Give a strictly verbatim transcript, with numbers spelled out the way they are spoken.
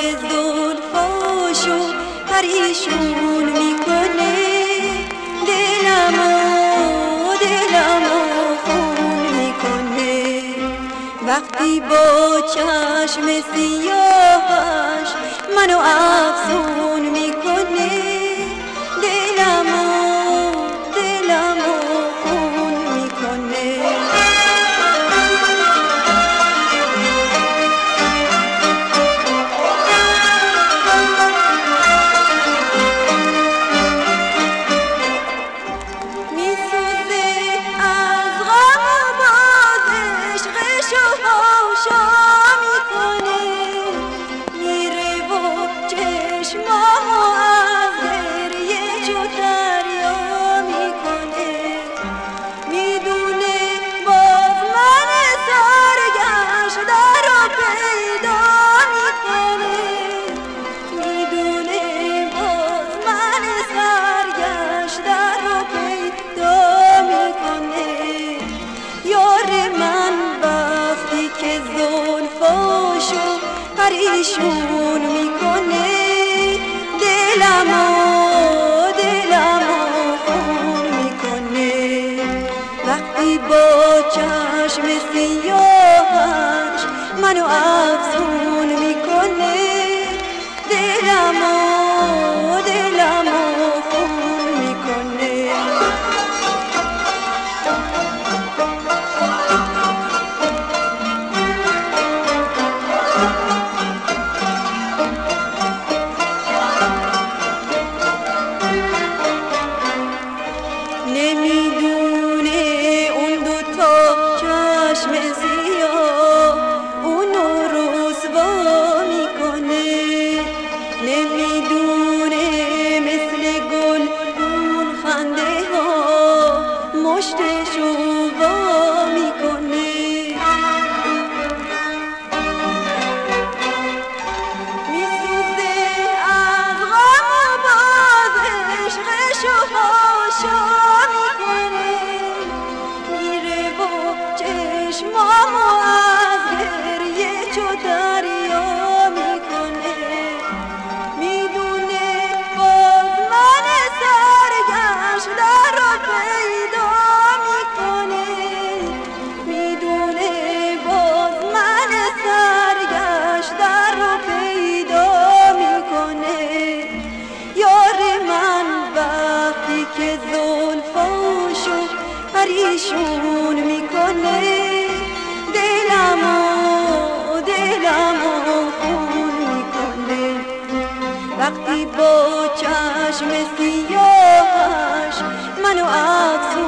که زلفاشو پریشون میکنه دلمو دلمو خون میکنه وقتی با چشم سیاهش منو افسون میکنه دلمو دلمو خون میکنه پریشون میکنه دلمو دلمو خون میکنه وقتی با چشم سیاهش منو افسون میکنه دلمو دلمو خون میکنه نمیدونه اون دوتا چشم سیاه اونو رسوا میکنه نمیدونه مثل گل اون خنده ها مشتشو وا میکنه میسوزه از غم و باز عشقشو هاشا چشمامو از گریه چو دریا میکنه میدونه باز من سرگشته رو پیدا میکنه میدونه باز من سرگشته رو پیدا میکنه یار من وقتی که زلفاشو پریشون میکنه دلمو دلمو خون میکنه وقتی با چشم سیاهش منو افسون